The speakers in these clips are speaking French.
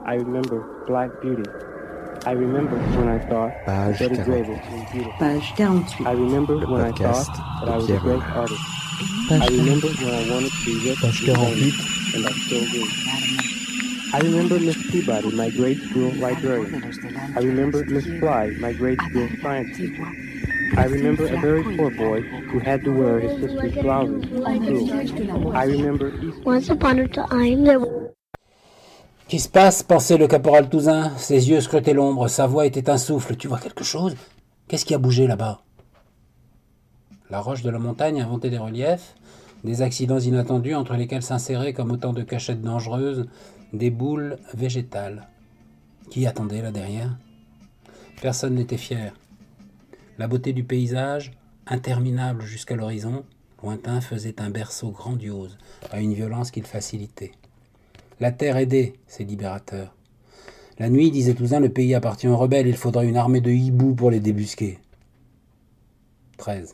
I remember Black Beauty. I remember when I thought Page Betty 48. Grable was beautiful. Page 48. I remember Le when I podcast thought that de I was a Pierre great Rollin. artist. Page I 48. remember when I wanted to be rich Page and 48. famous, and I still do. I remember Miss Peabody, my grade school librarian. I remember Miss Fly, my grade school science teacher. I remember a very poor boy who had to wear his sister's blouses to school. I remember Easter. Once upon a time, there Qu'est-ce qui se passe, pensait le caporal Touzin. Ses yeux scrutaient l'ombre, sa voix était un souffle. Tu vois quelque chose? Qu'est-ce qui a bougé là-bas? La roche de la montagne inventait des reliefs, des accidents inattendus entre lesquels s'inséraient comme autant de cachettes dangereuses des boules végétales. Qui attendait là derrière? Personne n'était fier. La beauté du paysage, interminable jusqu'à l'horizon, lointain, faisait un berceau grandiose à une violence qu'il facilitait. La terre aidait ces libérateurs. La nuit, disait Touzin, le pays appartient aux rebelles, il faudrait une armée de hiboux pour les débusquer. 13.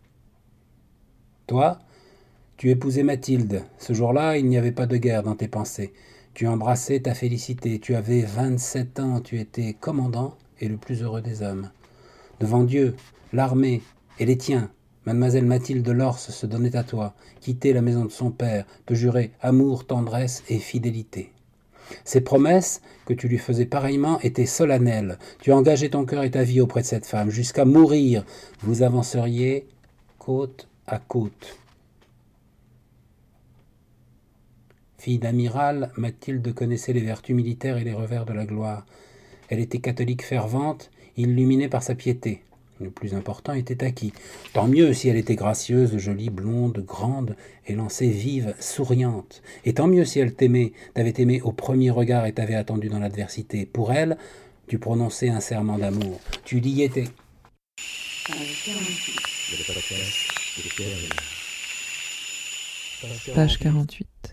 Toi, tu épousais Mathilde. Ce jour-là, il n'y avait pas de guerre dans tes pensées. Tu embrassais ta félicité. Tu avais 27 ans. Tu étais commandant et le plus heureux des hommes. Devant Dieu, l'armée et les tiens, Mademoiselle Mathilde Lors se donnait à toi, quittait la maison de son père, te jurait amour, tendresse et fidélité. Ces promesses, que tu lui faisais pareillement, étaient solennelles. Tu engageais ton cœur et ta vie auprès de cette femme. Jusqu'à mourir, vous avanceriez côte à côte. Fille d'amiral, Mathilde connaissait les vertus militaires et les revers de la gloire. Elle était catholique fervente, illuminée par sa piété. Le plus important était acquis. Tant mieux si elle était gracieuse, jolie, blonde, grande, élancée, vive, souriante. Et tant mieux si elle t'aimait, t'avait aimé au premier regard et t'avait attendu dans l'adversité. Pour elle, tu prononçais un serment d'amour. Tu liais tes... Page 48.